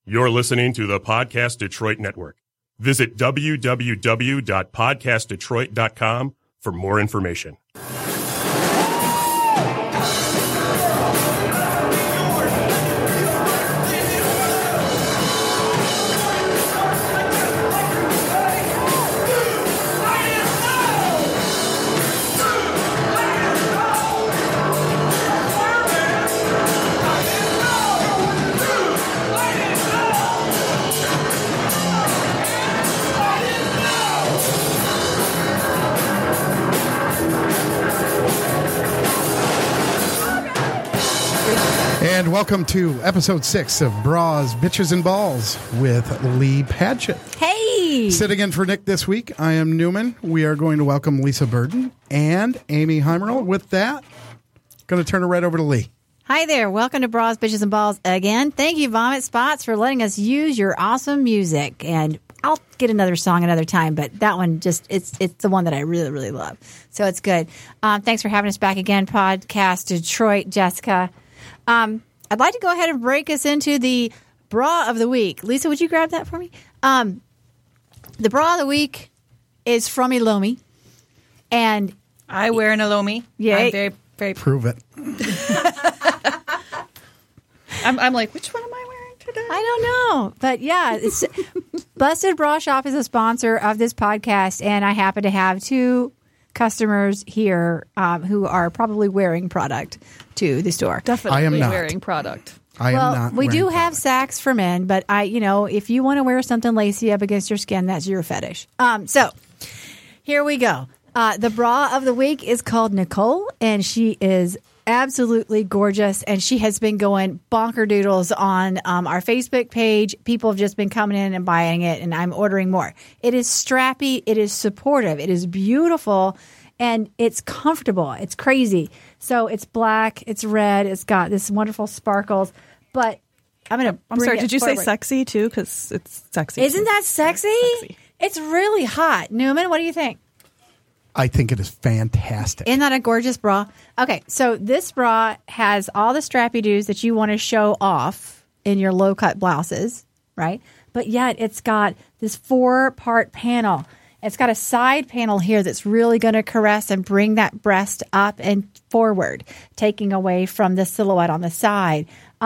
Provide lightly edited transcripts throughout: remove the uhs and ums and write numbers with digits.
You're listening to the Podcast Detroit Network. Visit www.podcastdetroit.com for more information. And welcome to episode 6 of Bras, Bitches, and Balls with Lee Padgett. Hey! Sitting in for Nick this week, I am Newman. We are going to welcome Lisa Burden and Amy Heimerl. With that, going to turn it right over to Lee. Hi there. Welcome to Bras, Bitches, and Balls again. Thank you, Vomit Spots, for letting us use your awesome music. And I'll get another song another time, but that one just, it's the one that I really, really love. So it's good. Thanks for having us back again, Podcast Detroit, Jessica. I'd like to go ahead and break us into the bra of the week. Lisa, would you grab that for me? The bra of the week is from Elomi. And I wear an Elomi. Yeah. I'm very, very... Prove it. I'm like, which one am I wearing today? I don't know. But yeah, Busted Bra Shop is a sponsor of this podcast. And I happen to have two customers here who are probably wearing product to the store. Definitely I am not wearing product. I am not. We do wearing have product. sacks for men, but if you want to wear something lacy up against your skin, that's your fetish. So here we go. The bra of the week is called Nicole, and she is absolutely gorgeous, and she has been going bonker doodles on our Facebook page. People have just been coming in and buying it, and I'm ordering more. It is strappy. It is supportive. It is beautiful, and it's comfortable. It's crazy. So it's black. It's red. It's got this wonderful sparkles. But I'm sorry, did you say forward. sexy too? Because it's sexy. Isn't that sexy? It's really hot. Newman, what do you think? I think it is fantastic. Isn't that a gorgeous bra? Okay, so this bra has all the strappy doos that you want to show off in your low-cut blouses, right? But yet it's got this 4-part panel. It's got a side panel here that's really going to caress and bring that breast up and forward, taking away from the silhouette on the side,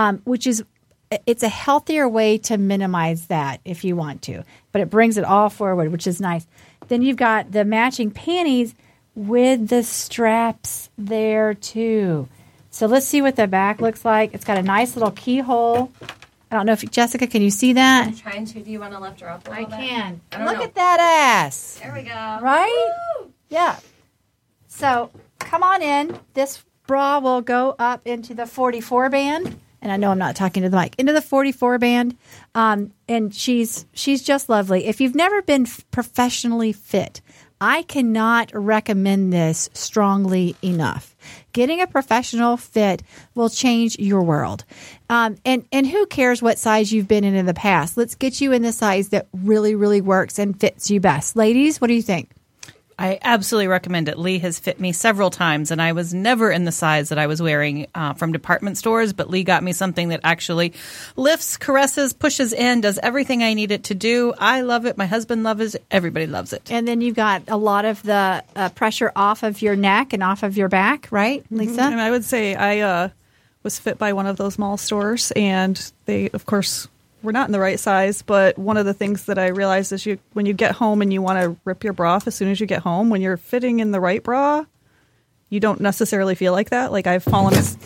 it's a healthier way to minimize that if you want to. But it brings it all forward, which is nice. Then you've got the matching panties with the straps there, too. So let's see what the back looks like. It's got a nice little keyhole. I don't know if Jessica, can you see that? I'm trying to. Do you want to lift her up a little bit? I can. I Look know. at that ass. There we go. Right? Woo! Yeah. So come on in. This bra will go up into the 44 band. And I know I'm not talking to the mic. Into the 44 band. And she's just lovely. If you've never been professionally fit, I cannot recommend this strongly enough. Getting a professional fit will change your world. And who cares what size you've been in the past? Let's get you in the size that really, really works and fits you best. Ladies, what do you think? I absolutely recommend it. Lee has fit me several times, and I was never in the size that I was wearing from department stores, but Lee got me something that actually lifts, caresses, pushes in, does everything I need it to do. I love it. My husband loves it. Everybody loves it. And then you've got a lot of the pressure off of your neck and off of your back, right, Lisa? And I would say I was fit by one of those mall stores, and they, of course, were not in the right size. But one of the things that I realized is when you get home and you want to rip your bra off as soon as you get home, when you're fitting in the right bra, you don't necessarily feel like that. Like I've fallen as...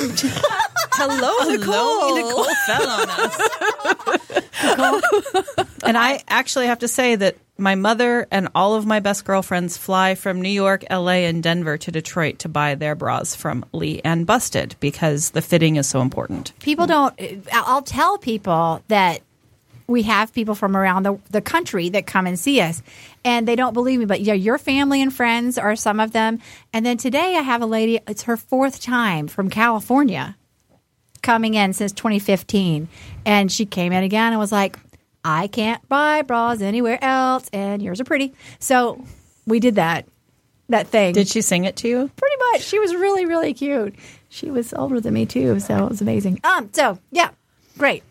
Hello, Nicole. Nicole fell on us. And I actually have to say that my mother and all of my best girlfriends fly from New York, LA, and Denver to Detroit to buy their bras from Lee and Busted because the fitting is so important. People don't – I'll tell people that we have people from around the country that come and see us, and they don't believe me. But yeah, your family and friends are some of them. And then today I have a lady – it's her 4th time from California coming in since 2015. And she came in again and was like, I can't buy bras anywhere else, and yours are pretty. So we did that thing. Did she sing it to you? Pretty much. She was really, really cute. She was older than me, too, so it was amazing. So, yeah, great.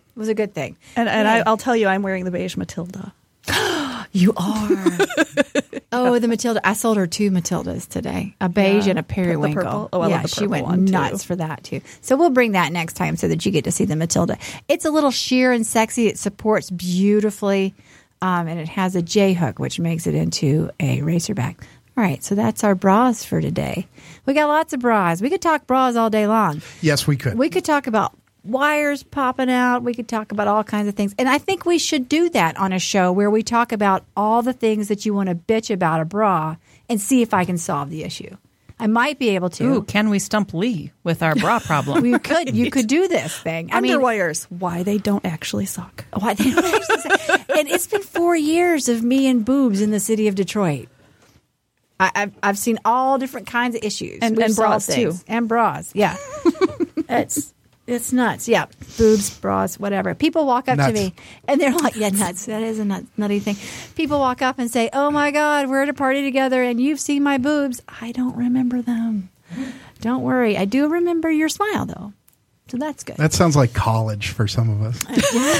It was a good thing. And I'll tell you, I'm wearing the beige Matilda. You are. Oh, the Matilda. I sold her 2 Matildas today, a beige and a periwinkle. purple. Oh, I love the she purple went one, too. nuts for that too. So we'll bring that next time so that you get to see the Matilda. It's a little sheer and sexy. It supports beautifully, and it has a J hook, which makes it into a racerback. All right, so that's our bras for today. We got lots of bras. We could talk bras all day long. Yes, we could. We could talk about wires popping out. We could talk about all kinds of things. And I think we should do that on a show where we talk about all the things that you want to bitch about a bra and see if I can solve the issue. I might be able to. Ooh, can we stump Lee with our bra problem? You could do this thing. Underwires, why they don't actually suck. Why they don't actually suck. And it's been 4 years of me and boobs in the city of Detroit. I've seen all different kinds of issues. And We've bras, solved things. too. And bras, yeah. It's nuts. Yeah. Boobs, bras, whatever. People walk up to me and they're like, yeah, nuts. That is a nutty thing. People walk up and say, oh my God, we're at a party together and you've seen my boobs. I don't remember them. Don't worry. I do remember your smile though. So that's good. That sounds like college for some of us.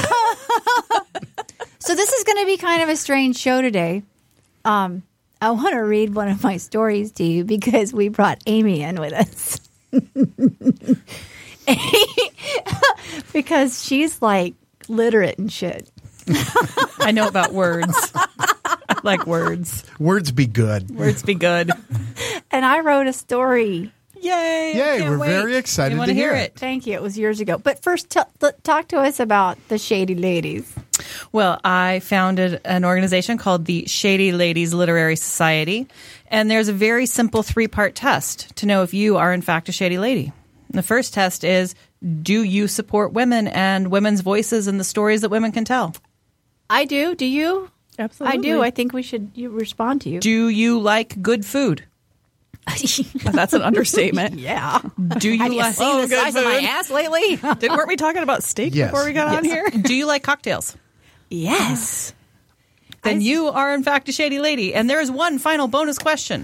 So this is going to be kind of a strange show today. I want to read one of my stories to you because we brought Amy in with us. Because she's like literate and shit. I know about words. I like words. Words be good. Words be good. And I wrote a story. Yay! Yay, we're very excited to hear it. Thank you. It was years ago. But first, talk to us about the Shady Ladies. Well, I founded an organization called the Shady Ladies Literary Society. And there's a very simple 3-part test to know if you are, in fact, a shady lady. The first test is, do you support women and women's voices and the stories that women can tell? I do. Do you? Absolutely. I do. I think we should respond to you. Do you like good food? That's an understatement. Yeah. Do you Have you like seen the size of my ass lately? Weren't we talking about steak Yes. before we got on here? Do you like cocktails? Yes. Then you are, in fact, a shady lady. And there is one final bonus question.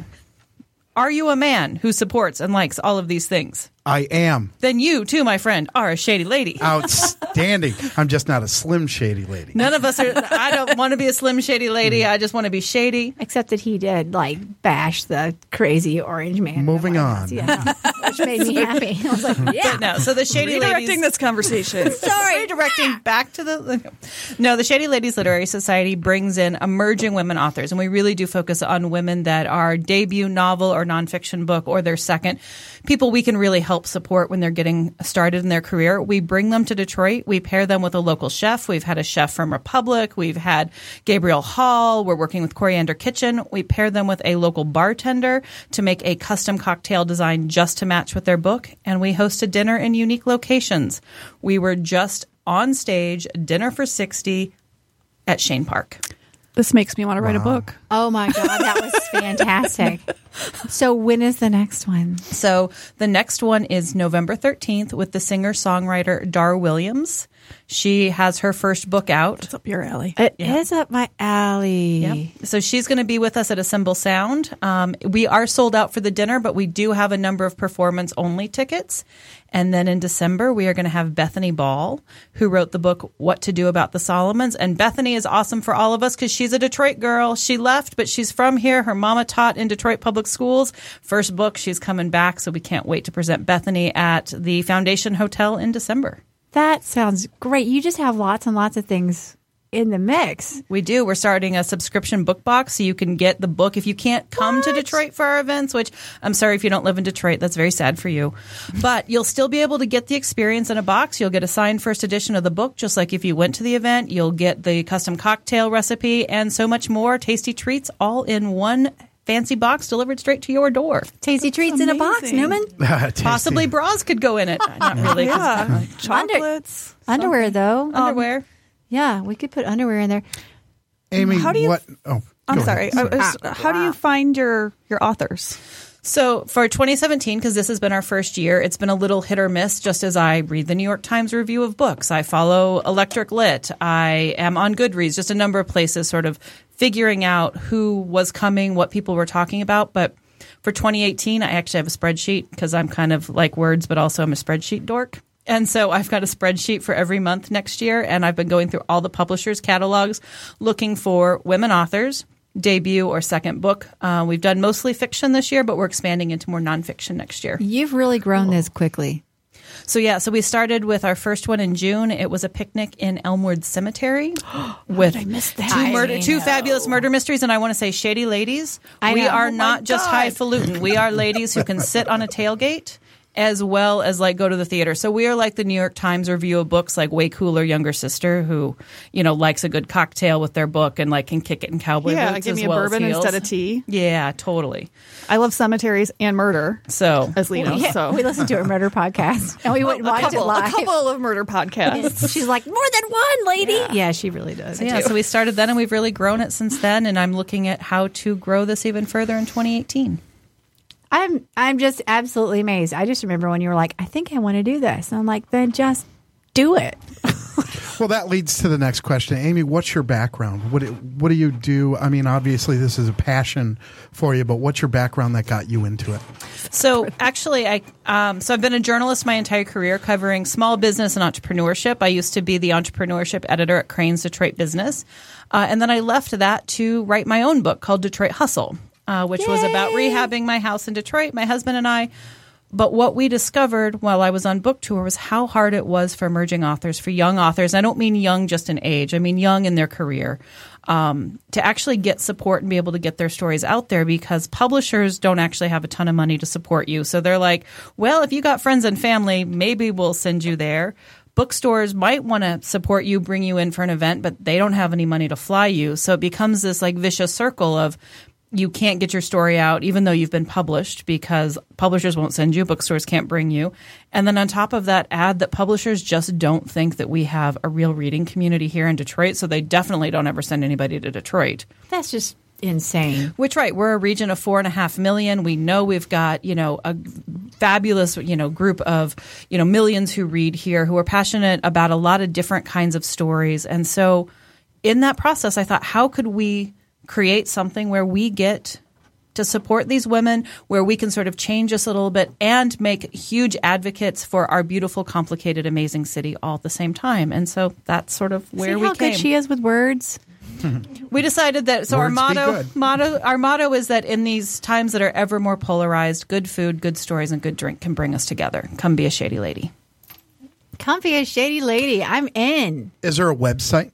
Are you a man who supports and likes all of these things? I am. Then you, too, my friend, are a shady lady. Outstanding. I'm just not a slim shady lady. None of us are. I don't want to be a slim shady lady. I just want to be shady. Except that he did bash the crazy orange man. Moving on. Yeah, which made me happy. I was like, yeah. But no, so the shady Redirecting ladies. this conversation. Sorry, redirecting back to the. No, the Shady Ladies Literary Society brings in emerging women authors, and we really do focus on women that are debut novel or nonfiction book or their second. People we can really help support when they're getting started in their career. We bring them to Detroit. We pair them with a local chef. We've had a chef from Republic. We've had Gabriel Hall. We're working with Coriander Kitchen. We pair them with a local bartender to make a custom cocktail design just to match with their book. And we host a dinner in unique locations. We were just on stage, Dinner for 60 at Shane Park. This makes me want to write a book. Oh my God, that was fantastic. So when is the next one? So the next one is November 13th with the singer-songwriter Dar Williams. She has her first book out. It's up your alley. It is up my alley. Yep. So she's going to be with us at Assemble Sound. We are sold out for the dinner, but we do have a number of performance-only tickets. And then in December, we are going to have Bethany Ball, who wrote the book What to Do About the Solomons. And Bethany is awesome for all of us because she's a Detroit girl. She left, but she's from here. Her mama taught in Detroit Public Schools. First book, she's coming back, so we can't wait to present Bethany at the Foundation Hotel in December. That sounds great. You just have lots and lots of things in the mix. We do. We're starting a subscription book box so you can get the book if you can't come to Detroit for our events, which I'm sorry if you don't live in Detroit. That's very sad for you. But you'll still be able to get the experience in a box. You'll get a signed first edition of the book, just like if you went to the event. You'll get the custom cocktail recipe and so much more. Tasty treats all in one fancy box delivered straight to your door. Tasty treats in a box, Newman. Possibly bras could go in it. Not really. Yeah. Chocolates. Underwear, though. Underwear. Yeah, we could put underwear in there. Amy, How do you- what? Oh, I'm go sorry. ahead. How do you find your authors? So for 2017, because this has been our first year, it's been a little hit or miss, just as I read the New York Times review of books. I follow Electric Lit. I am on Goodreads, just a number of places sort of figuring out who was coming, what people were talking about. But for 2018, I actually have a spreadsheet because I'm kind of like words, but also I'm a spreadsheet dork. And so I've got a spreadsheet for every month next year, and I've been going through all the publishers' catalogs looking for women authors, debut or second book. We've done mostly fiction this year, but we're expanding into more nonfiction next year. You've really grown this quickly. So we started with our first one in June. It was a picnic in Elmwood Cemetery with two fabulous murder mysteries. And I want to say, Shady Ladies, we are not just highfalutin. We are ladies who can sit on a tailgate as well as like go to the theater. So we are like the New York Times review of books, like way cooler younger sister who, likes a good cocktail with their book and like can kick it in cowboy boots. Give as me a well bourbon as heels. instead of tea. Yeah, totally. I love cemeteries and murder. So as Lee knows, We listened to a murder podcast and we went and watched it live. A couple of murder podcasts. She's like, more than one, lady. Yeah, she really does. so we started then, and we've really grown it since then. And I'm looking at how to grow this even further in 2018. I'm just absolutely amazed. I just remember when you were like, I think I want to do this. And I'm like, then just do it. Well, that leads to the next question. Amy, what's your background? What do you do? I mean, obviously this is a passion for you, but what's your background that got you into it? So actually, I've been a journalist my entire career covering small business and entrepreneurship. I used to be the entrepreneurship editor at Crain's Detroit Business. And then I left that to write my own book called Detroit Hustle. Which was about rehabbing my house in Detroit, my husband and I. But what we discovered while I was on book tour was how hard it was for emerging authors, for young authors. I don't mean young just in age. I mean young in their career, to actually get support and be able to get their stories out there, because publishers don't actually have a ton of money to support you. So they're like, well, if you got friends and family, maybe we'll send you there. Bookstores might want to support you, bring you in for an event, but they don't have any money to fly you. So it becomes this like vicious circle of you can't get your story out even though you've been published because publishers won't send you, bookstores can't bring you. And then on top of that, add that publishers just don't think that we have a real reading community here in Detroit, so they definitely don't ever send anybody to Detroit. That's just insane. Which, right, we're a region of 4.5 million. We know we've got, a fabulous, group of, millions who read here who are passionate about a lot of different kinds of stories. And so in that process, I thought, how could we create something where we get to support these women, where we can sort of change this a little bit and make huge advocates for our beautiful, complicated, amazing city all at the same time. And so that's sort of where we came. See how good she is with words? We decided that. So our motto is that in these times that are ever more polarized, good food, good stories, and good drink can bring us together. Come be a shady lady. Come be a shady lady. I'm in. Is there a website?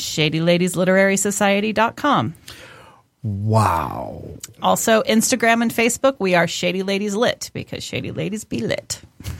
ShadyLadiesLiterarySociety.com. Wow. Also, Instagram and Facebook, we are Shady Ladies Lit, because Shady Ladies be lit.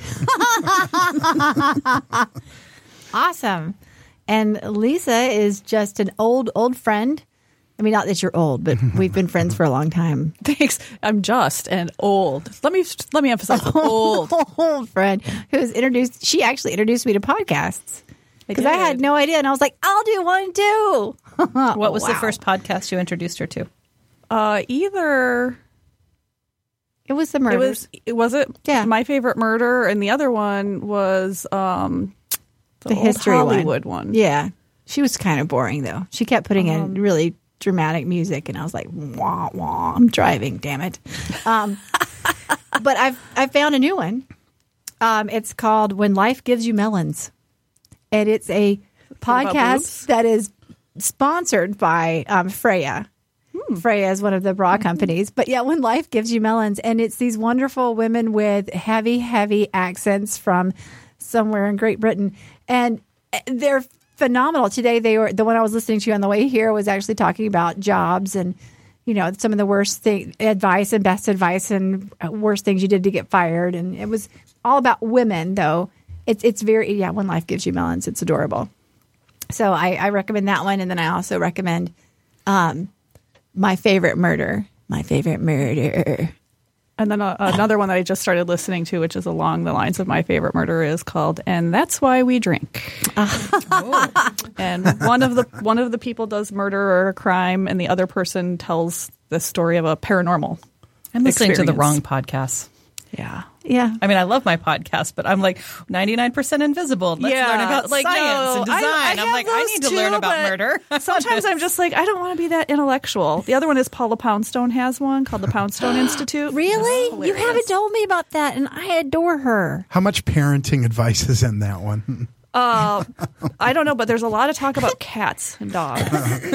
Awesome. And Lisa is just an old friend. I mean, not that you're old, but we've been friends for a long time. Thanks. I'm just and old. Let me emphasize old. Old friend who's introduced. She actually introduced me to podcasts because I had no idea, and I was like, "I'll do one too." What was the first podcast you introduced her to? Either it was the murders. Was it? Yeah. My Favorite Murder, and the other one was the history Hollywood one. Yeah, she was kind of boring though. She kept putting in really dramatic music, and I was like, wah wah, I'm driving, damn it. But I've found a new one. It's called When Life Gives You Melons, and it's a podcast that is sponsored by Freya. Freya is one of the bra companies, but yeah, When Life Gives You Melons, and it's these wonderful women with heavy accents from somewhere in Great Britain, and they're phenomenal. Today, the one I was listening to on the way here was actually talking about jobs and, some of the worst advice and best advice and worst things you did to get fired. And it was all about women, though. It's very, When Life Gives You Melons. It's adorable. So I recommend that one. And then I also recommend My Favorite Murder. My Favorite Murder. And then another one that I just started listening to, which is along the lines of My Favorite Murder, is called "And That's Why We Drink." And one of the people does murder or a crime, and the other person tells the story of a paranormal. I'm listening to the wrong podcast. Yeah. Yeah. I mean, I love my podcast, but I'm like 99% invisible. Let's learn about science and design. I'm like, I need to learn about murder. Sometimes I'm just like, I don't want to be that intellectual. The other one is Paula Poundstone has one called the Poundstone Institute. Really? You haven't told me about that, and I adore her. How much parenting advice is in that one? I don't know, but there's a lot of talk about cats and dogs.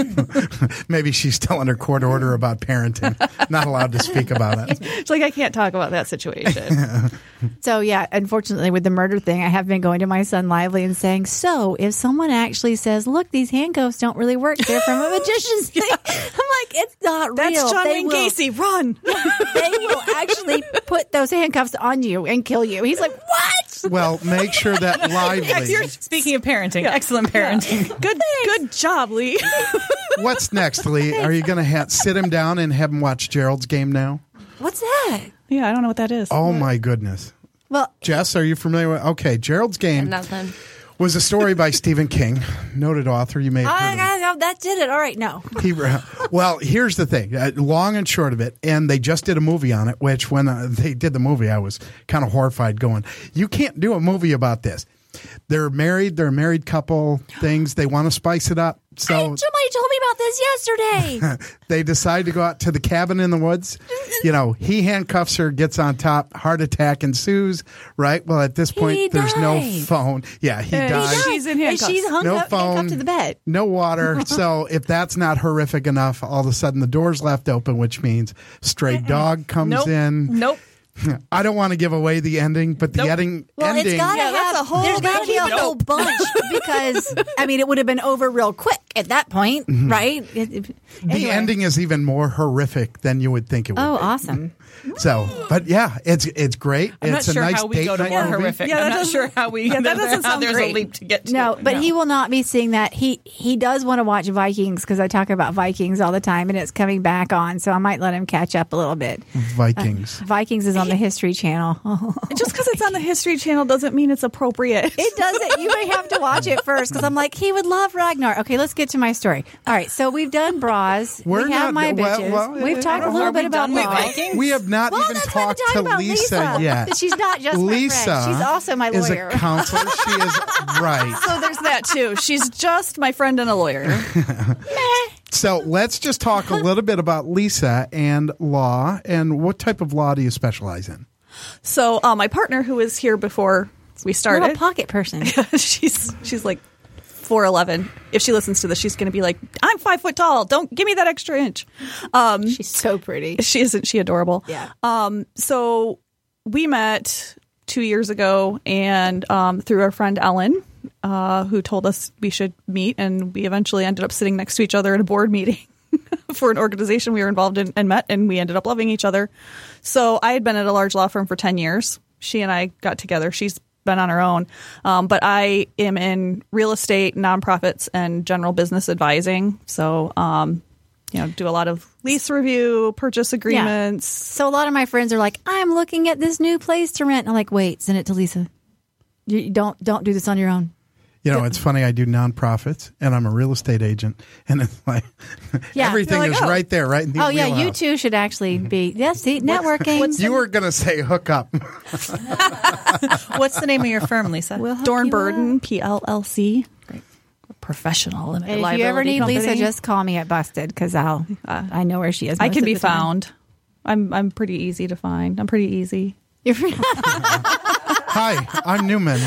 Maybe she's still under court order about parenting. Not allowed to speak about it. It's like, I can't talk about that situation. So, yeah, unfortunately, with the murder thing, I have been going to my son Lively and saying, so if someone actually says, look, these handcuffs don't really work, they're from a magician's thing. I'm like, it's not That's real. John Wayne Gacy. Run. They will actually put those handcuffs on you and kill you. He's like, what? Well, make sure that Lively. Speaking of parenting, excellent parenting. Good job, Lee. What's next, Lee? Are you going to sit him down and have him watch Gerald's game now? What's that? Yeah, I don't know what that is. Oh, my goodness. Well, Jess, are you familiar with? Okay, Gerald's game Nothing. was a story by Stephen King, noted author. You may have heard of him. that did it. All right, no. Well, here's the thing, long and short of it, and they just did a movie on it, which when they did the movie, I was kind of horrified going, you can't do a movie about this. They're a married couple, things, they want to spice it up. So Somebody told me about this yesterday. they decide to go out to the cabin in the woods. You know, he handcuffs her, gets on top, heart attack ensues, right? Well, at this point, there's no phone. Yeah, he dies. She's in handcuffs. And she's handcuffed to the bed. No water. So if that's not horrific enough, all of a sudden the door's left open, which means stray dog comes in. Nope. I don't want to give away the ending, but the ending. Well, it's got to have. There's got to be a whole bunch because I mean, it would have been over real quick at that point, right? The ending is even more horrific than you would think it would. Oh, be. awesome! So, but yeah, it's great. I'm it's not sure a nice how we date go to night more movie. horrific. Yeah, I'm not sure how we. that doesn't sound there's great. a leap to get to. No, but he will not be seeing that. He does want to watch Vikings because I talk about Vikings all the time, and it's coming back on. So I might let him catch up a little bit. Vikings. Vikings is on the History Channel. Just because it's on the History Channel doesn't mean it's appropriate. It doesn't. You may have to watch it first because I'm like, he would love Ragnar. Okay, let's get to my story. All right, so we've done bras. We're we have not- my well, bitches. well, we've talked a little bit about with bras. Vikings? We have not Well, even that's why I'm talked talking to about Lisa yet. She's not just Lisa my friend. She's also my is lawyer. a counselor. She is right. So there's that too. She's just my friend and a lawyer. So let's just talk a little bit about Lisa and law. And what type of law do you specialize in? So my partner, who was here before we I'm a started, pocket person. she's like 4'11". If she listens to this, she's going to be like, "I'm 5 foot tall. Don't give me that extra inch." She's so pretty. Isn't she adorable? Yeah. So we met 2 years ago, and through our friend Ellen, who told us we should meet, and we eventually ended up sitting next to each other at a board meeting for an organization we were involved in and met, and we ended up loving each other. So I had been at a large law firm for 10 years. She and I got together. She's been on her own. But I am in real estate, nonprofits, and general business advising. So, do a lot of lease review, purchase agreements. So a lot of my friends are like, I'm looking at this new place to rent. I'm like, wait, send it to Lisa. You don't do this on your own. You know, it's funny. I do nonprofits, and I'm a real estate agent, and it's like everything like, is right there, right in the Oh yeah, you wheelhouse. two should actually be. Yes, see, networking. You were going to say hook up. What's the name of your firm, Lisa? We'll hook Dorn you Burden, up. PLLC. Professional limited And if liability you ever need company. Lisa, just call me at Busted because I know where she is. I most can of be the time. found. I'm pretty easy to find. I'm pretty easy. You're- Hi, I'm Newman.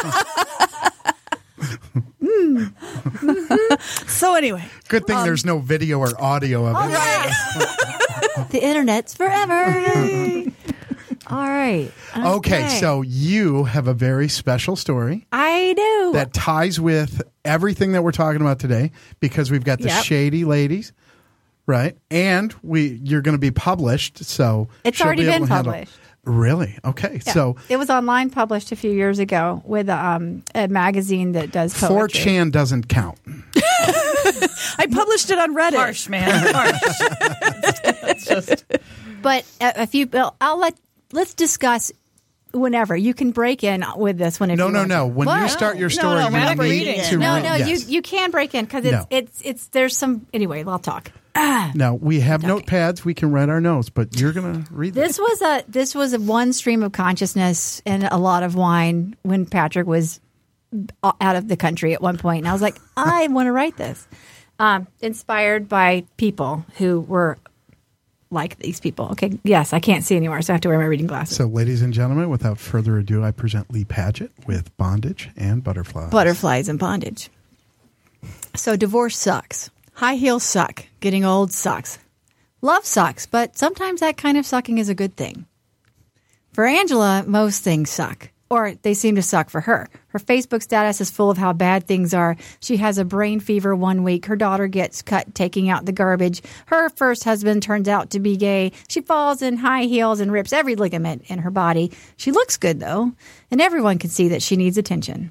So anyway, Good thing there's no video or audio of it. the internet's forever. All right. Okay, so you have a very special story I do. that ties with everything that we're talking about today because we've got the Yep. Shady Ladies, right? And you're going to be published, so It's she'll already be able been to handle- published. Really? Okay, Yeah. so it was online published a few years ago with a magazine that does poetry. 4chan doesn't count. I published it on Reddit. Harsh, man. Harsh. It's just But a few. Let's discuss whenever you can break in with this one. If No, you no, want no. to. When What? you start your story, no, you we're need reading. to No, read. no, Yes. you can break in because No. it's there's some anyway. I'll talk. Now, we have notepads. We can write our notes, but you're going to read This was a one stream of consciousness and a lot of wine when Patrick was out of the country at one point. And I was like, I want to write this. Inspired by people who were like these people. Okay, yes, I can't see anymore, so I have to wear my reading glasses. So, ladies and gentlemen, without further ado, I present Lee Padgett with Bondage and Butterflies. Butterflies and bondage. So divorce sucks. High heels suck. Getting old sucks. Love sucks, but sometimes that kind of sucking is a good thing. For Angela, most things suck. Or they seem to suck for her. Her Facebook status is full of how bad things are. She has a brain fever 1 week. Her daughter gets cut taking out the garbage. Her first husband turns out to be gay. She falls in high heels and rips every ligament in her body. She looks good, though, and everyone can see that she needs attention.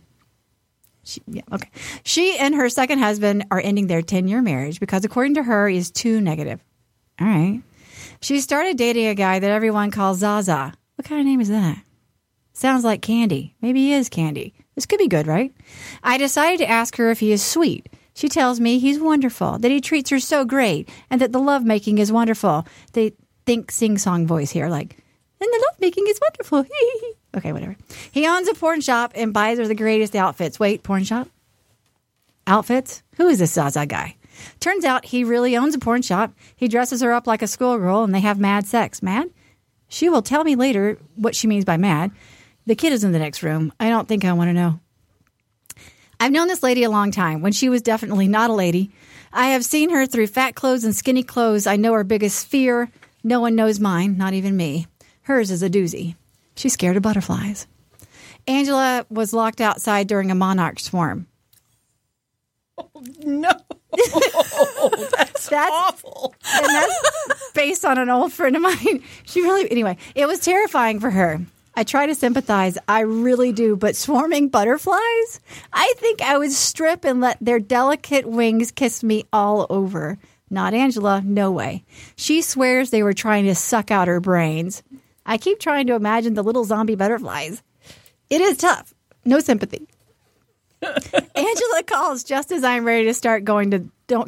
She and her second husband are ending their 10-year marriage because, according to her, is too negative. All right. She started dating a guy that everyone calls Zaza. What kind of name is that? Sounds like Candy. Maybe he is Candy. This could be good, right? I decided to ask her if he is sweet. She tells me he's wonderful, that he treats her so great, and that the lovemaking is wonderful. They think sing-song voice here, like, and the lovemaking is wonderful. Okay, whatever. He owns a porn shop and buys her the greatest outfits. Wait, porn shop? Outfits? Who is this Zaza guy? Turns out he really owns a porn shop. He dresses her up like a schoolgirl, and they have mad sex. Mad? She will tell me later what she means by mad. The kid is in the next room. I don't think I want to know. I've known this lady a long time, when she was definitely not a lady. I have seen her through fat clothes and skinny clothes. I know her biggest fear. No one knows mine, not even me. Hers is a doozy. She's scared of butterflies. Angela was locked outside during a monarch swarm. Oh, no. That's awful. And that's based on an old friend of mine. Anyway, it was terrifying for her. I try to sympathize. I really do. But swarming butterflies? I think I would strip and let their delicate wings kiss me all over. Not Angela. No way. She swears they were trying to suck out her brains. I keep trying to imagine the little zombie butterflies. It is tough. No sympathy. Angela calls just as I'm ready to start going to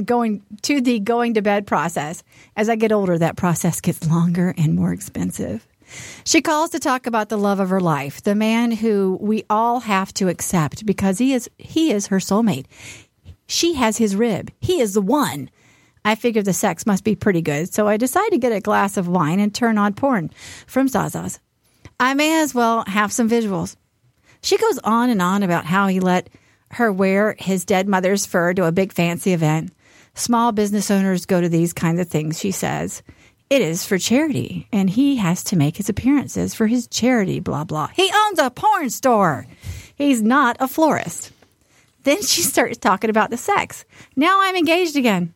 bed process. As I get older, that process gets longer and more expensive. She calls to talk about the love of her life, the man who we all have to accept because he is her soulmate. She has his rib. He is the one. I figured the sex must be pretty good, so I decided to get a glass of wine and turn on porn from Zaza's. I may as well have some visuals. She goes on and on about how he let her wear his dead mother's fur to a big fancy event. Small business owners go to these kinds of things, she says. It is for charity, and he has to make his appearances for his charity, blah, blah. He owns a porn store. He's not a florist. Then she starts talking about the sex. Now I'm engaged again.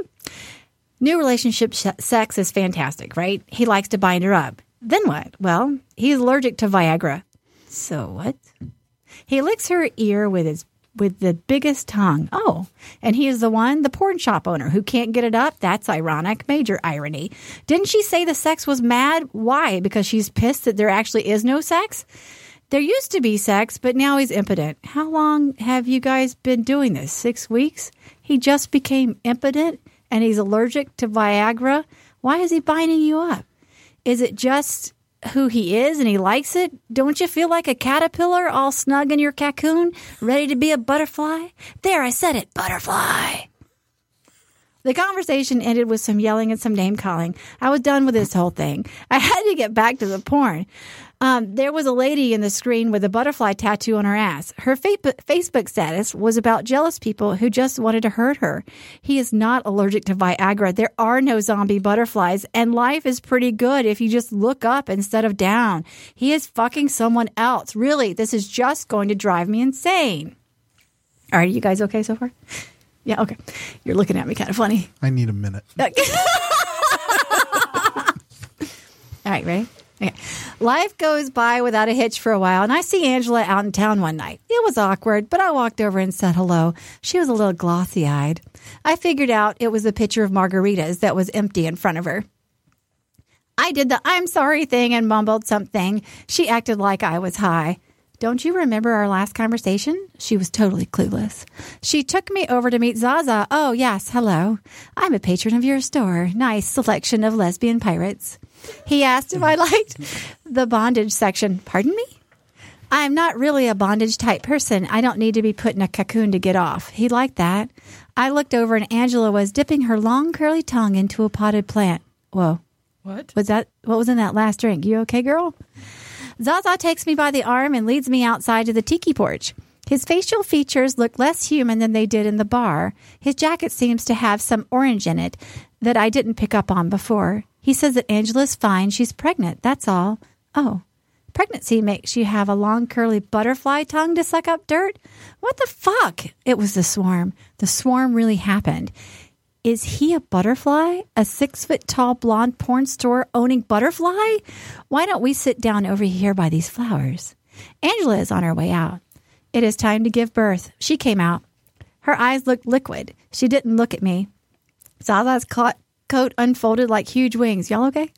New relationship sex is fantastic, right? He likes to bind her up. Then what? Well, he's allergic to Viagra. So what? He licks her ear with the biggest tongue. Oh, and he is the porn shop owner who can't get it up? That's ironic. Major irony. Didn't she say the sex was mad? Why? Because she's pissed that there actually is no sex? There used to be sex, but now he's impotent. How long have you guys been doing this? 6 weeks? He just became impotent and he's allergic to Viagra? Why is he binding you up? Is it just who he is and he likes it? Don't you feel like a caterpillar all snug in your cocoon, ready to be a butterfly? There, I said it, butterfly. The conversation ended with some yelling and some name calling. I was done with this whole thing. I had to get back to the porn. There was a lady in the screen with a butterfly tattoo on her ass. Her Facebook status was about jealous people who just wanted to hurt her. He is not allergic to Viagra. There are no zombie butterflies, and life is pretty good if you just look up instead of down. He is fucking someone else. Really, this is just going to drive me insane. All right, are you guys okay so far? Yeah, okay. You're looking at me kind of funny. I need a minute. All right, ready? Okay. Life goes by without a hitch for a while, and I see Angela out in town one night. It was awkward, but I walked over and said hello. She was a little glossy-eyed. I figured out it was the pitcher of margaritas that was empty in front of her. I did the I'm sorry thing and mumbled something. She acted like I was high. Don't you remember our last conversation? She was totally clueless. She took me over to meet Zaza. Oh, yes, hello. I'm a patron of your store. Nice selection of lesbian pirates. He asked if I liked the bondage section. Pardon me? I'm not really a bondage type person. I don't need to be put in a cocoon to get off. He liked that. I looked over and Angela was dipping her long curly tongue into a potted plant. Whoa. What? What was in that last drink? You okay, girl? Zaza takes me by the arm and leads me outside to the tiki porch. His facial features look less human than they did in the bar. His jacket seems to have some orange in it that I didn't pick up on before. He says that Angela's fine. She's pregnant. That's all. Oh, pregnancy makes you have a long, curly butterfly tongue to suck up dirt? What the fuck? It was the swarm. The swarm really happened. Is he a butterfly? A 6-foot-tall blonde porn store owning butterfly? Why don't we sit down over here by these flowers? Angela is on her way out. It is time to give birth. She came out. Her eyes looked liquid. She didn't look at me. Zaza's coat unfolded like huge wings. Y'all okay?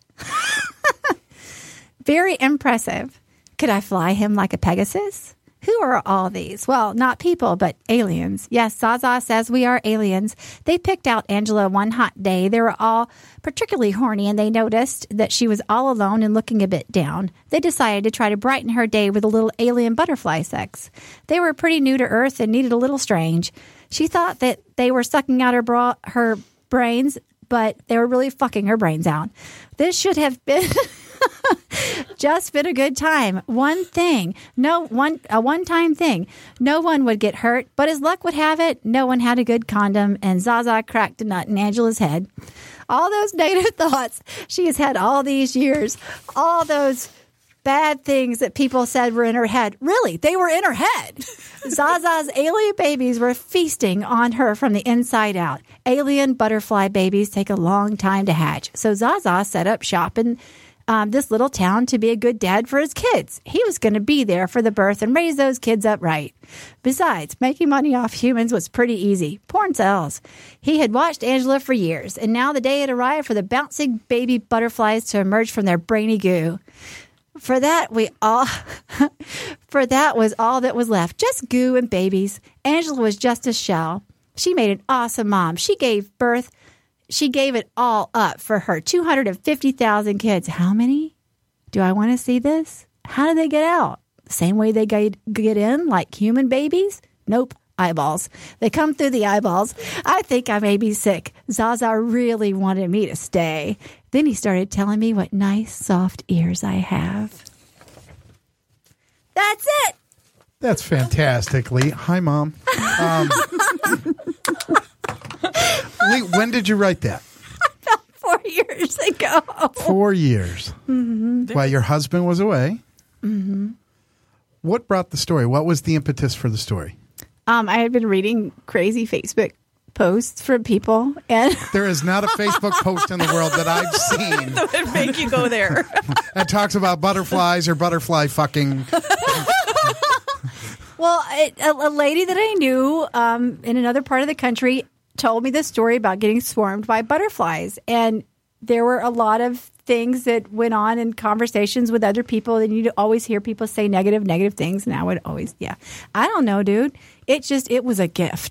Very impressive. Could I fly him like a Pegasus? Who are all these? Well, not people, but aliens. Yes, Zaza says we are aliens. They picked out Angela one hot day. They were all particularly horny, and they noticed that she was all alone and looking a bit down. They decided to try to brighten her day with a little alien butterfly sex. They were pretty new to Earth and needed a little strange. She thought that they were sucking out her brains, but they were really fucking her brains out. This should have been... just been a good time. A one-time thing. No one would get hurt, but as luck would have it, no one had a good condom, and Zaza cracked a nut in Angela's head. All those negative thoughts she has had all these years, all those bad things that people said were in her head. Really, they were in her head. Zaza's alien babies were feasting on her from the inside out. Alien butterfly babies take a long time to hatch, so Zaza set up shop in this little town to be a good dad for his kids. He was going to be there for the birth and raise those kids up right. Besides, making money off humans was pretty easy. Porn sells. He had watched Angela for years, and now the day had arrived for the bouncing baby butterflies to emerge from their brainy goo. For that was all that was left. Just goo and babies. Angela was just a shell. She made an awesome mom. She gave it all up for her 250,000 kids. How many? Do I want to see this? How do they get out? The same way they get in, like human babies? Nope. Eyeballs. They come through the eyeballs. I think I may be sick. Zaza really wanted me to stay. Then he started telling me what nice, soft ears I have. That's it. That's fantastic, Lee. Hi, Mom. Lee, when did you write that? About 4 years ago. 4 years. Mm-hmm. While your husband was away. Mm-hmm. What brought the story? What was the impetus for the story? I had been reading crazy Facebook posts from people, and there is not a Facebook post in the world that I've seen that would make you go there. That talks about butterflies or butterfly fucking. Well, a lady that I knew in another part of the country told me this story about getting swarmed by butterflies, and there were a lot of things that went on in conversations with other people, and you'd always hear people say negative things, and I would always, I don't know, dude. It was a gift.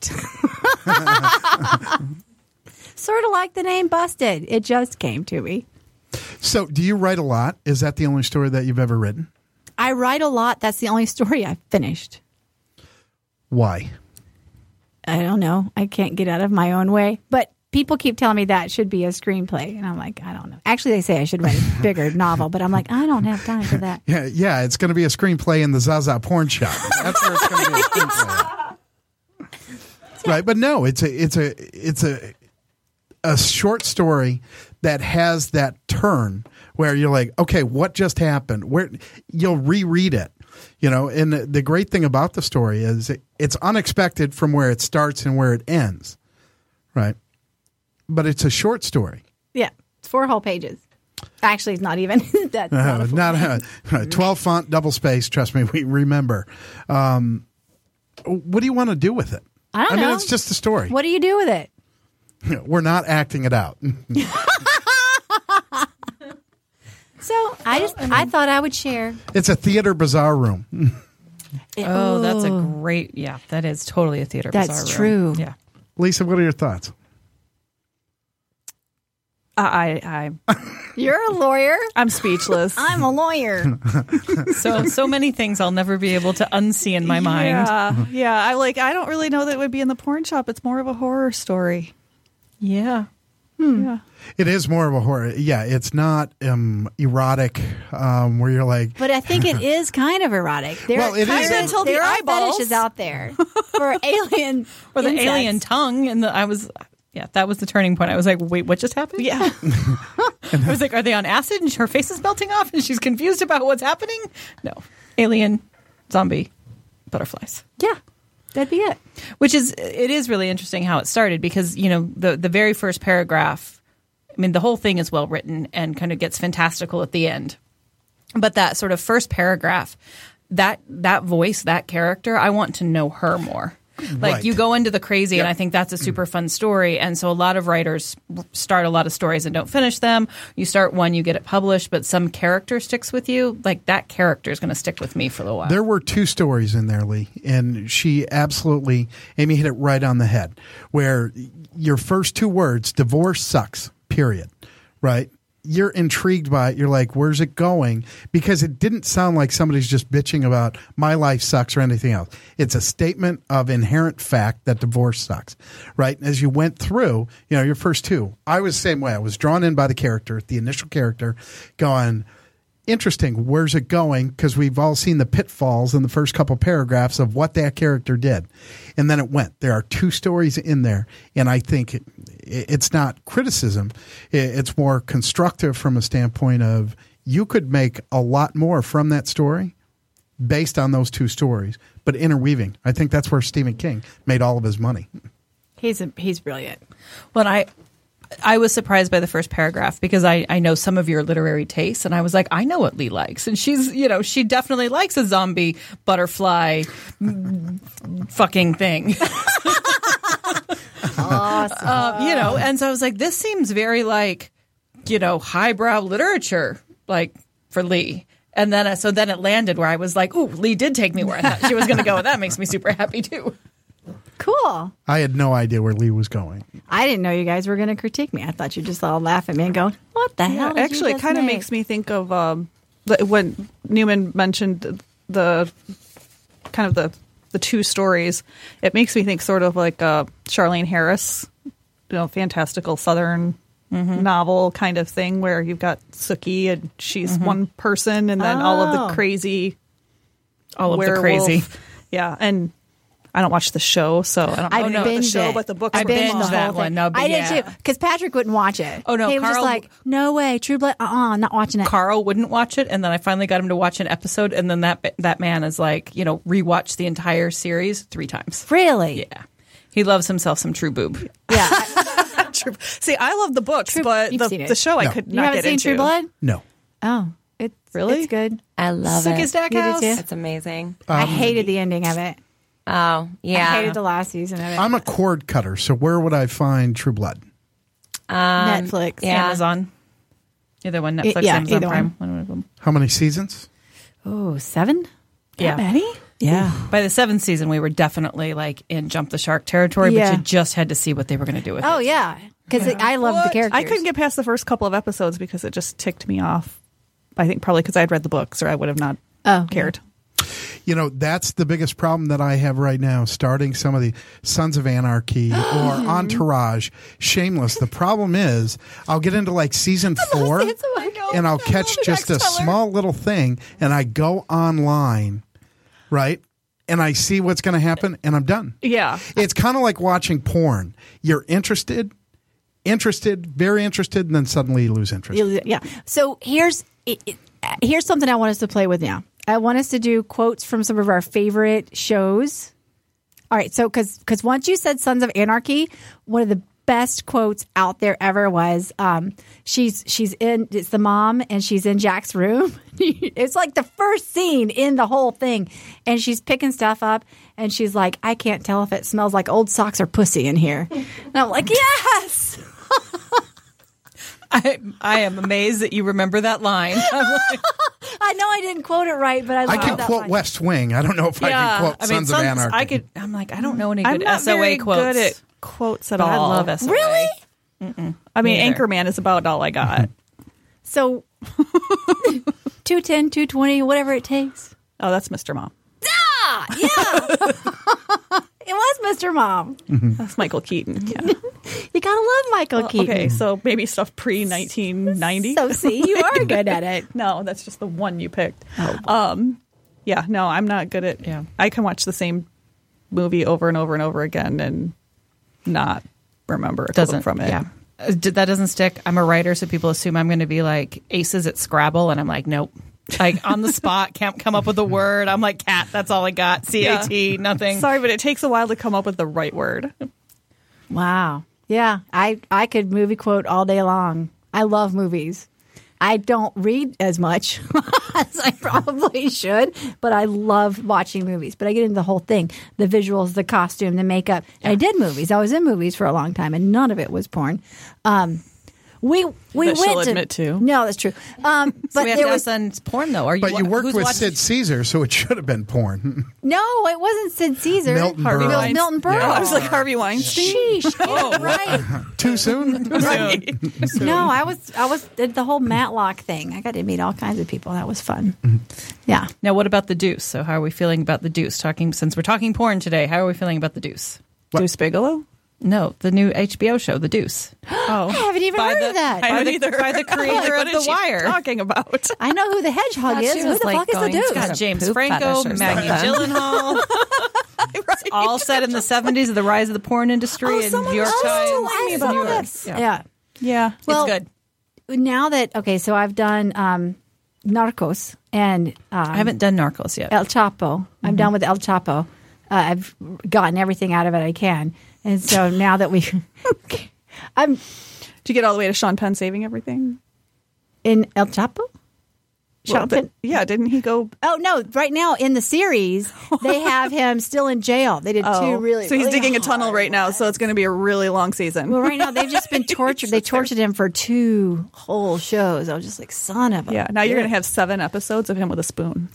Sort of like the name Busted. It just came to me. So, do you write a lot? Is that the only story that you've ever written? I write a lot. That's the only story I've finished. Why? I don't know. I can't get out of my own way. But people keep telling me that should be a screenplay. And I'm like, I don't know. Actually, they say I should write a bigger novel. But I'm like, I don't have time for that. Yeah, it's going to be a screenplay in the Zaza porn shop. That's where it's going to be a screenplay. Right, but no, it's a short story that has that turn where you're like, okay, what just happened? Where you'll reread it, And the great thing about the story is it's unexpected from where it starts and where it ends, right? But it's a short story. Yeah, it's 4 whole pages. Actually, it's not even that. Not 12 font, double space. Trust me, we remember. What do you want to do with it? I don't know. It's just a story. What do you do with it? We're not acting it out. So I thought I would share. It's a theater bazaar room. Oh, that's a great. Yeah, that is totally a theater. That's bizarre room. true. Yeah. Lisa, what are your thoughts? You're a lawyer. I'm speechless. I'm a lawyer. So many things I'll never be able to unsee in my mind. Yeah. I don't really know that it would be in the porn shop. It's more of a horror story. Yeah. Yeah. It is more of a horror. Yeah, it's not erotic where you're like, But I think it is kind of erotic. There, Well, it is. Until the there are eyeballs. fetishes out there for alien Or the insects. alien tongue, and that was the turning point. I was like, wait, what just happened? Yeah. I was like, are they on acid and her face is melting off and she's confused about what's happening? No. Alien, zombie, butterflies. Yeah, that'd be it. It is really interesting how it started because, the very first paragraph, I mean, the whole thing is well written and kind of gets fantastical at the end. But that sort of first paragraph, that voice, that character, I want to know her more. Like Right. you go into the crazy, and Yep. I think that's a super fun story. And so a lot of writers start a lot of stories and don't finish them. You start one, you get it published, but some character sticks with you. Like that character is going to stick with me for a while. There were 2 stories in there, Lee, and Amy hit it right on the head, where your first 2 words, divorce sucks, period, right? You're intrigued by it. You're like, where's it going? Because it didn't sound like somebody's just bitching about my life sucks or anything else. It's a statement of inherent fact that divorce sucks, right? As you went through, your first 2, I was the same way. I was drawn in by the character, the initial character, going, interesting, where's it going? Because we've all seen the pitfalls in the first couple paragraphs of what that character did. And then it went. There are 2 stories in there, and I think it's not criticism. It's more constructive from a standpoint of you could make a lot more from that story based on those 2 stories, but interweaving. I think that's where Stephen King made all of his money. He's brilliant. Well, I was surprised by the first paragraph because I know some of your literary tastes, and I was like, I know what Lee likes, and she's she definitely likes a zombie butterfly fucking thing. Awesome. And so I was like, this seems very like highbrow literature, like for Lee. And then then it landed where I was like, ooh, Lee did take me where I thought she was going to go. That makes me super happy too. Cool. I had no idea where Lee was going. I didn't know you guys were going to critique me. I thought you just all laugh at me and go, what the hell did Actually, you it just kind of make? makes me think of when Newman mentioned the kind of the 2 stories. It makes me think sort of like Charlene Harris, fantastical Southern novel kind of thing where you've got Sookie and she's one person, and then all of the crazy, werewolf. Yeah, and I don't watch the show, so I don't know the binged show, it. but the books I were binged long. the that whole one. thing. No, but I yeah. did too, because Patrick wouldn't watch it. Oh, no, he was just Carl- like, no way, True Blood. Not watching it. Carl wouldn't watch it, and then I finally got him to watch an episode, and then that man is like, rewatched the entire series 3 times. Really? Yeah. He loves himself some True Boob. Yeah. See, I love the books, but you've seen it. the show I No. could You not haven't get seen into. True Blood? No. Oh, it's Really? It's good. I love Sookie it. Stackhouse. You did too? It's amazing. I hated the ending of it. Oh, yeah. I hated the last season of it. I'm a cord cutter, so where would I find True Blood? Netflix. yeah. Amazon. Either one, Netflix, Yeah, Amazon either Prime. One of them. How many seasons? Oh, 7? Yeah. That many? Yeah. By the 7th season, we were definitely like in Jump the Shark territory, Yeah. but you just had to see what they were going to do with Oh, it. yeah. Because I love the characters. I couldn't get past the first couple of episodes because it just ticked me off. I think probably because I had read the books, or I would have not cared. That's the biggest problem that I have right now, starting some of the Sons of Anarchy or Entourage, Shameless. The problem is I'll get into like season 4 and I'll catch just a small little thing and I go online, right? And I see what's going to happen and I'm done. Yeah. It's kind of like watching porn. You're interested, very interested, and then suddenly you lose interest. Yeah. So here's something I want us to play with now. I want us to do quotes from some of our favorite shows. All right. So because once you said Sons of Anarchy, one of the best quotes out there ever was it's the mom and she's in Jack's room. It's like the first scene in the whole thing. And she's picking stuff up and she's like, I can't tell if it smells like old socks or pussy in here. And I'm like, yes. I am amazed that you remember that line. I'm like, I I know I didn't quote it right, but I love can that quote line. West Wing. I don't know if I can quote Sons of Anarchy. I'm like, I don't know any I'm good not SOA very quotes. good at quotes at but all. I love SOA. Really? I mean, Neither. Anchorman is about all I got. So 210, 220, whatever it takes. Oh, that's Mr. Mom. Ah, yeah. It was Mr. Mom. That's Michael Keaton. Yeah. You gotta love Michael Keaton. Okay, so maybe stuff pre-1990. So see, you are good at it. No, that's just the one you picked. Yeah, no, I'm not good at. Yeah. I can watch the same movie over and over and over again and not remember a quote from it. Yeah. That doesn't stick. I'm a writer, so people assume I'm going to be like aces at Scrabble, and I'm like, nope. Like on the spot, can't come up with a word. I'm like, cat, that's all I got. CAT, nothing. Sorry, but it takes a while to come up with the right word. Wow. Yeah, I could movie quote all day long. I love movies. I don't read as much as I probably should, but I love watching movies. But I get into the whole thing, the visuals, the costume, the makeup. And I did movies. I was in movies for a long time, and none of it was porn. We That went she'll to admit to. No, that's true. But So we have there to was ask on porn, though. Are you? But you worked who's with watching- Sid Caesar, so it should have been porn. no, it wasn't Sid Caesar. Milton Harvey Berle. It was Weinstein. Milton Berle. Yeah. I was like Harvey Weinstein. Sheesh. Oh, right. Too soon? Right. No, I was did the whole Matlock thing. I got to meet all kinds of people. That was fun. Yeah. Now, what about the Deuce? So, how are we feeling about the Deuce? Since we're talking porn today, how are we feeling about the Deuce? Deuce Bigelow? No, the new HBO show, The Deuce. Oh. I haven't even heard of that. I By haven't the- either. by the creator What of is The she Wire. talking about? I know who the hedgehog is. Who the fuck is the It's dude? got James poop Franco, fetish or Maggie something. Gyllenhaal. It's all set in the 70s of the rise of the porn industry in New York Times. I about saw this. this. Yeah. Yeah. Well, It's good. now that so I've done Narcos and I haven't done Narcos yet. El Chapo. I'm done with El Chapo. I've gotten everything out of it I can, and so now that I'm Did you get all the way to Sean Penn saving everything? in El Chapo. Well, Sean Penn- yeah, didn't he go? Oh no! Right now in the series, they have him still in jail. They did two really. So he's really digging a tunnel hard right now, so it's going to be a really long season. Well, right now they've just been tortured. They tortured him for 2 whole shows. I was just like, son of a. Yeah, now you're going to have 7 episodes of him with a spoon.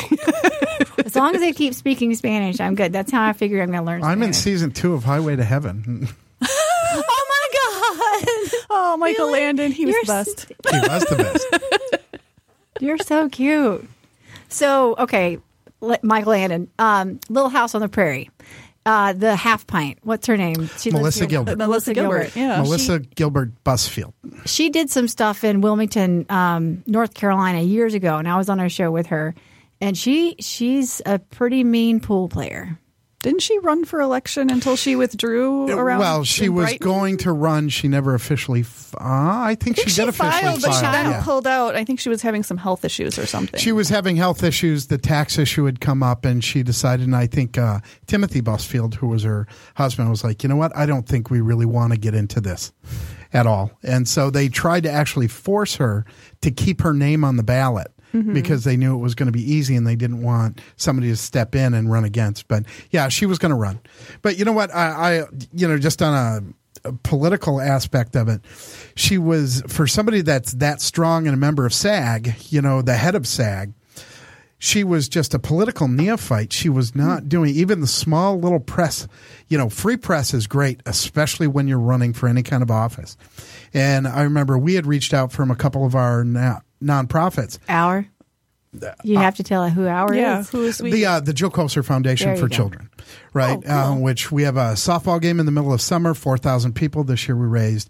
As long as they keep speaking Spanish, I'm good. That's how I figure I'm going to learn Spanish. I'm in season 2 of Highway to Heaven. Oh my god! Oh, Michael Really? Landon, he was You're the best. He was the best. You're so cute. So, okay, Michael Landon, Little House on the Prairie, the Half Pint. What's her name? She lives Melissa here. Gilbert. Melissa Gilbert, yeah. Melissa Gilbert Busfield. She did some stuff in Wilmington, North Carolina years ago, and I was on her show with her. And she's a pretty mean pool player. Didn't she run for election until she withdrew around? Well, she in was Brighton? going to run. She never officially. I think she did officially filed, but she file, then yeah. pulled out. I think she was having some health issues or something. She was having health issues. The tax issue had come up, and she decided. And I think Timothy Busfield, who was her husband, was like, "You know what? I don't think we really want to get into this at all." And so they tried to actually force her to keep her name on the ballot. Because they knew it was going to be easy and they didn't want somebody to step in and run against. But yeah, she was going to run. But you know what? I just on a political aspect of it, she was, for somebody that's that strong and a member of SAG, the head of SAG, she was just a political neophyte. She was not doing even the small little press. Free press is great, especially when you're running for any kind of office. And I remember we had reached out from a couple of our nonprofits. Hour? You have to tell her who Hour yeah, is. who is we? The Joe Koser Foundation There you for go. Children, right? Oh, cool. Which we have a softball game in the middle of summer, 4,000 people. This year we raised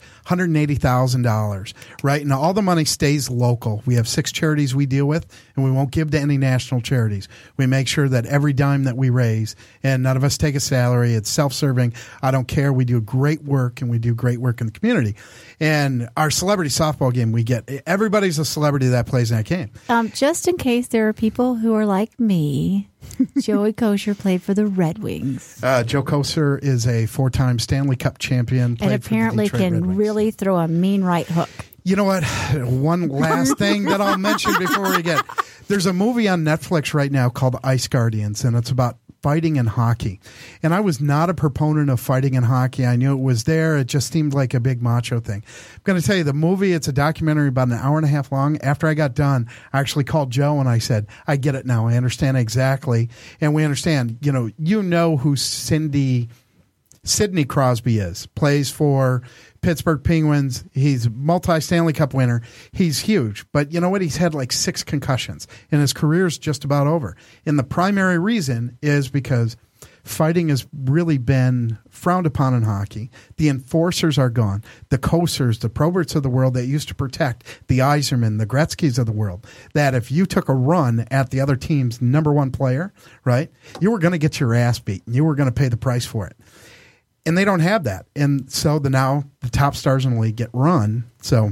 $180,000, right? And all the money stays local. We have 6 charities we deal with, and we won't give to any national charities. We make sure that every dime that we raise, and none of us take a salary, it's self-serving. I don't care. We do great work, and we do great work in the community. And our celebrity softball game, everybody's a celebrity that plays in that game. Just in case there are people who are like me, Joey Kosher played for the Red Wings. Joe Koser is a 4-time Stanley Cup champion. And played for the apparently Detroit Red can Wings. really throw a mean right hook. You know what? One last thing that I'll mention before we get. There's a movie on Netflix right now called Ice Guardians, and it's about fighting in hockey. And I was not a proponent of fighting in hockey. I knew it was there. It just seemed like a big macho thing. I'm going to tell you, the movie, it's a documentary about an hour and a half long. After I got done, I actually called Joe and I said, I get it now. I understand exactly. And we understand, you know who Sidney Crosby is. Plays for Pittsburgh Penguins. He's multi-Stanley Cup winner. He's huge. But you know what? He's had like 6 concussions, and his career's just about over. And the primary reason is because fighting has really been frowned upon in hockey. The enforcers are gone. The Kosers, the Proberts of the world that used to protect the Yzerman, the Gretzkys of the world, that if you took a run at the other team's number one player, right, you were going to get your ass beat, and you were going to pay the price for it. And they don't have that. And so now the top stars in the league get run. So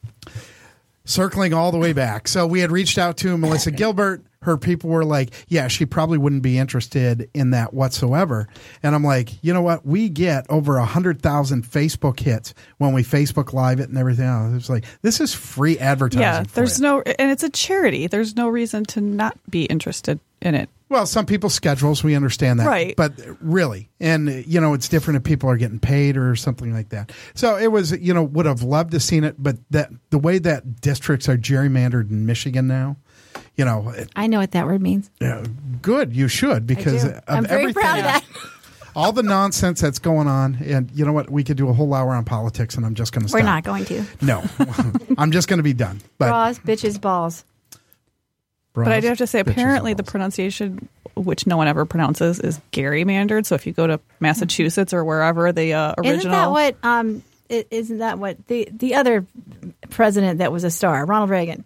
circling all the way back. So we had reached out to Melissa Gilbert. Her people were like, yeah, she probably wouldn't be interested in that whatsoever. And I'm like, you know what? We get over 100,000 Facebook hits when we Facebook Live it and everything else. It's like, this is free advertising. Yeah, and it's a charity. There's no reason to not be interested in it. Well, some people's schedules, we understand that. Right. But really, and, it's different if people are getting paid or something like that. So it was, would have loved to seen it, but the way that districts are gerrymandered in Michigan now, I know what that word means. Good, you should, because of I'm very everything. proud of that. All the nonsense that's going on, and you know what? We could do a whole hour on politics, and I'm just going to stop. We're not going to. No. I'm just going to be done. But Bras, bitches, balls. But I do have to say, apparently the pronunciation, which no one ever pronounces, is gerrymandered. So if you go to Massachusetts or wherever, the original... Isn't that what the other president that was a star, Ronald Reagan,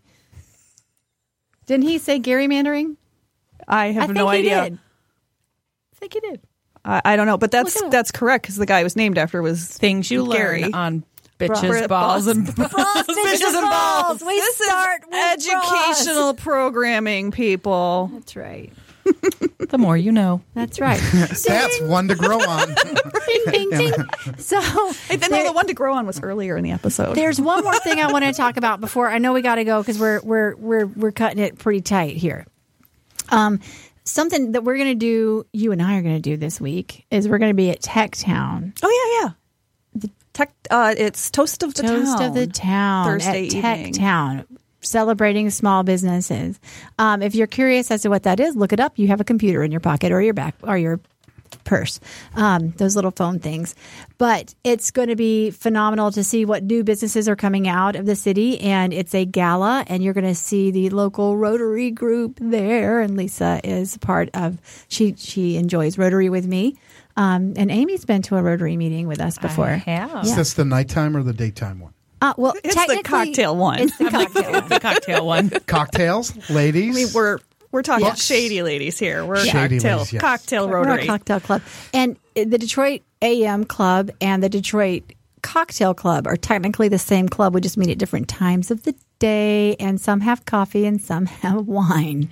didn't he say gerrymandering? I have no idea. I think he did. I don't know, but that's correct, because the guy was named after was things you Gary. learn on bitches, balls, and bitches and balls. We This start is with educational programming, people. That's right. The more you know. That's right. That's one to grow on. Ding, ding, ding. So The one to grow on was earlier in the episode. there's one more thing I want to talk about before I know we got to go, because we're cutting it pretty tight here. Something that we're going to do, you and I are going to do this week, is we're going to be at Tech Town. Oh, yeah. It's Toast of the Town. Toast of the Town Thursday at Tech evening. Town, celebrating small businesses. If you're curious as to what that is, look it up. You have a computer in your pocket or your back or your purse, those little phone things. But it's going to be phenomenal to see what new businesses are coming out of the city, and it's a gala, and you're going to see the local Rotary group there, and Lisa is part of. She enjoys Rotary with me. And Amy's been to a Rotary meeting with us before. I have. Is this the nighttime or the daytime one? Well, It's the technically, cocktail one. It's the cocktail one. The cocktail one. Cocktails, ladies? I mean, we're talking Yes. shady ladies here. We're Shady cocktail, ladies, yes. cocktail We're Rotary. a cocktail club. And the Detroit AM Club and the Detroit Cocktail Club are technically the same club. We just meet at different times of the day, and some have coffee and some have wine.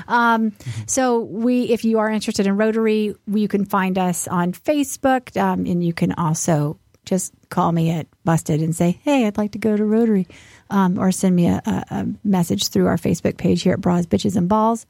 So if you are interested in Rotary, you can find us on Facebook, and you can also just call me at Busted and say, hey, I'd like to go to Rotary. Or send me a message through our Facebook page here at Bras, Bitches, and Balls.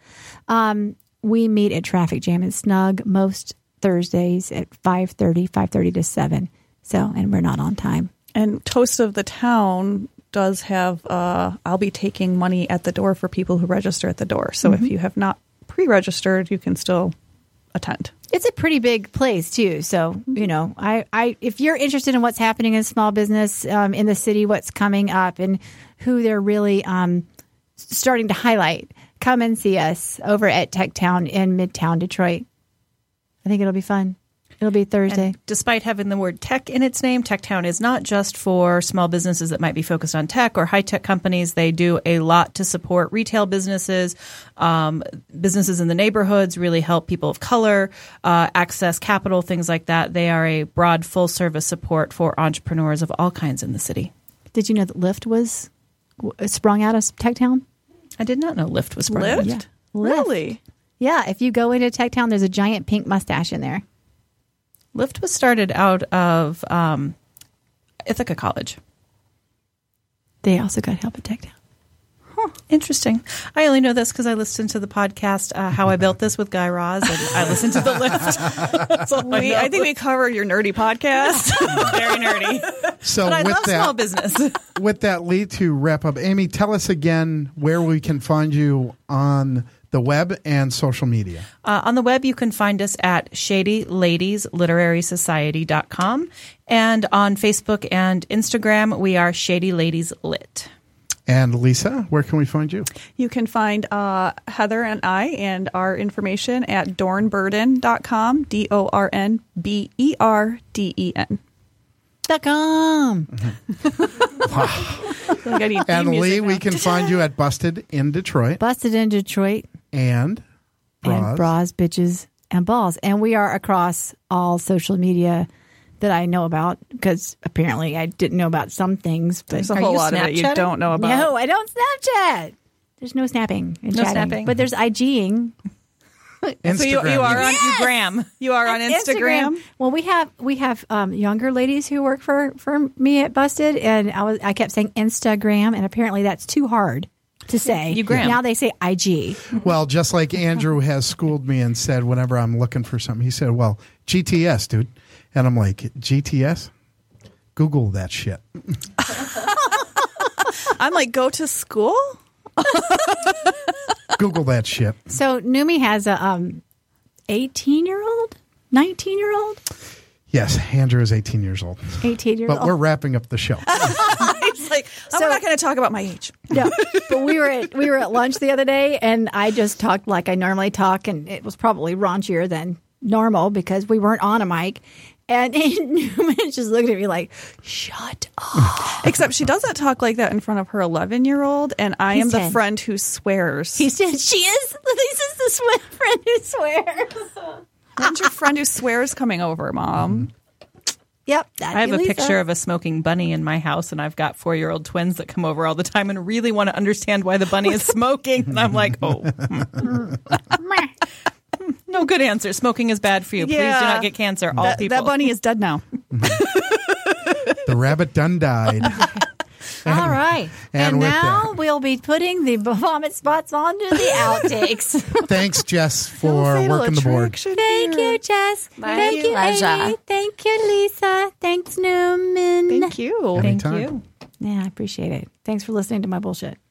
We meet at Traffic Jam and Snug most Thursdays at 5:30 to 7. So, and we're not on time. And Toast of the Town does have, I'll be taking money at the door for people who register at the door. So if you have not pre-registered, you can still attend. It's a pretty big place too. So, I if you're interested in what's happening in small business in the city, what's coming up, and who they're really starting to highlight, come and see us over at Tech Town in Midtown Detroit. I think it'll be fun. It'll be Thursday. And despite having the word tech in its name, TechTown is not just for small businesses that might be focused on tech or high-tech companies. They do a lot to support retail businesses, businesses in the neighborhoods, really help people of color access capital, things like that. They are a broad, full-service support for entrepreneurs of all kinds in the city. Did you know that Lyft was sprung out of TechTown? I did not know Lyft was sprung Lyft? out. Yeah. Really? Yeah, if you go into TechTown, there's a giant pink mustache in there. Lyft was started out of Ithaca College. They also got help at TechTown. Interesting. I only know this because I listened to the podcast How I Built This with Guy Raz, and I listened to the lift. That's all I know. I think we covered your nerdy podcast. Very nerdy. So But I with love that, small business. with that lead to wrap up, Amy, tell us again where we can find you on the web and social media. On the web, you can find us at ShadyLadiesLiterarySociety.com. And on Facebook and Instagram, we are Shady Ladies Lit. And Lisa, where can we find you? You can find Heather and I and our information at dornburden.com, DORNBERDEN. .com. Like I need theme And music Lee, now. we can find you at Busted in Detroit. Busted in Detroit. And And bras, bitches, and balls. And we are across all social media that I know about, because apparently I didn't know about some things. But There's a Are whole you lot of it you Snapchatting? don't know about. no, I don't Snapchat. There's no snapping and No chatting. snapping. But there's IGing. Instagram. So you are on You Graham. You are on Instagram. Well, we have younger ladies who work for me at Busted, and I kept saying Instagram, and apparently that's too hard to say. You Graham. Now they say IG. Well, just like Andrew has schooled me and said whenever I'm looking for something, he said, well, GTS, dude. And I'm like, GTS? Google that shit. I'm like, go to school? Google that shit. So Numi has a 18-year-old, 19-year-old, Yes, Andrew is 18 years old. 18-year-old. But we're wrapping up the show. It's like, I'm So- not going to talk about my age. No, but we were at lunch the other day, and I just talked like I normally talk, and it was probably raunchier than normal because we weren't on a mic. And Newman just looked at me like, "Shut up." Except she doesn't talk like that in front of her 11-year-old, and I am the 10. friend who swears. He said, "She is. Lisa's the friend who swears." When's your friend who swears coming over, Mom? Yep, I have a picture of a smoking bunny in my house, and I've got 4-year-old twins that come over all the time and really want to understand why the bunny is smoking. And I'm like, oh, no good answer. Smoking is bad for you. Please do Yeah. not get cancer. All people. That bunny is dead now. The rabbit done died. All right. and And with now that- we'll be putting the vomit spots onto the outtakes. Thanks, Jess, for Fatal working the board. attraction Thank here. you, Jess. My Thank you, pleasure. Amy. Thank you, Lisa. Thanks, Newman. Thank you. Thank Anytime. you. Yeah, I appreciate it. Thanks for listening to my bullshit.